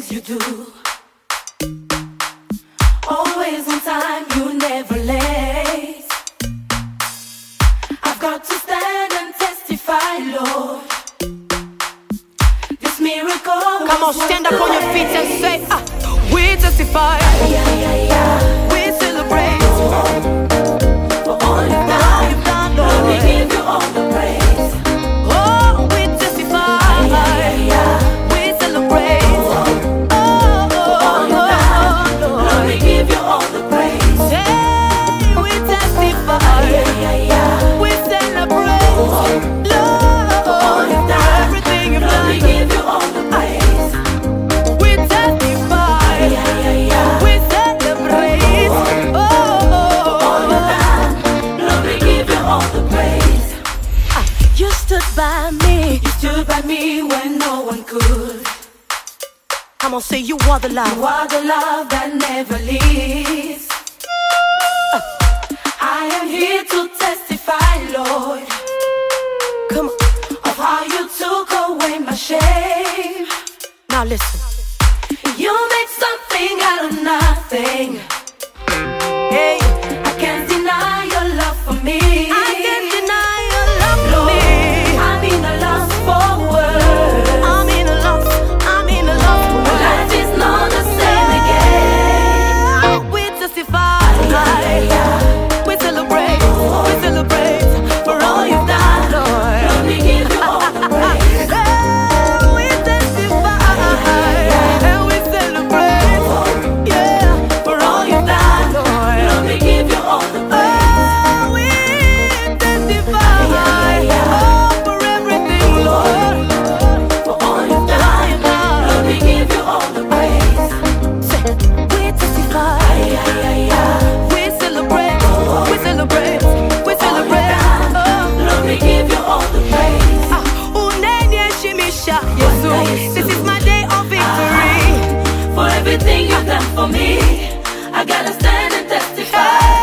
things you do. Always on time, you never late. I've got to stand and testify, Lord. This miracle. Come on, stand up on your feet and say, we testify. We celebrate. For all you've done, Lord, we give you all the praise. Oh, we testify. We celebrate. Oh, for all you've done, Lord, we give you all the praise. Hey, we testify. We celebrate. Lord, for all you've done, everything you've Lord, done. we give you all the praise. We testify. We celebrate. Oh, all you've done, Lord, we give you all the praise. you stood by me. You stood by me when no one could. Come on, say you are the love. You are the love that never leaves. I am here to testify, Lord, Come on. of how you took away my shame. Now listen. You make something out of nothing. Hey, I can't deny your love for me. I can't deny your love for Lord, me. I'm in a loss for words. I'm in a love. I'm in a love for My life is not the same again. We testify. We celebrate. We celebrate for all you've done, Lord. Lord, we give you all the praise. We testify and we celebrate. Yeah, For all you've done, Lord. Lord, we give you all the praise. Oh, we testify. Oh, for everything, Lord. For all you've done, Lord, we give you all the praise. We testify. We celebrate. We celebrate. We celebrate. Lord, we give you all the praise. Unenye shimisha Yesu. This is my day of victory. For everything you've done for me, I gotta stand and testify.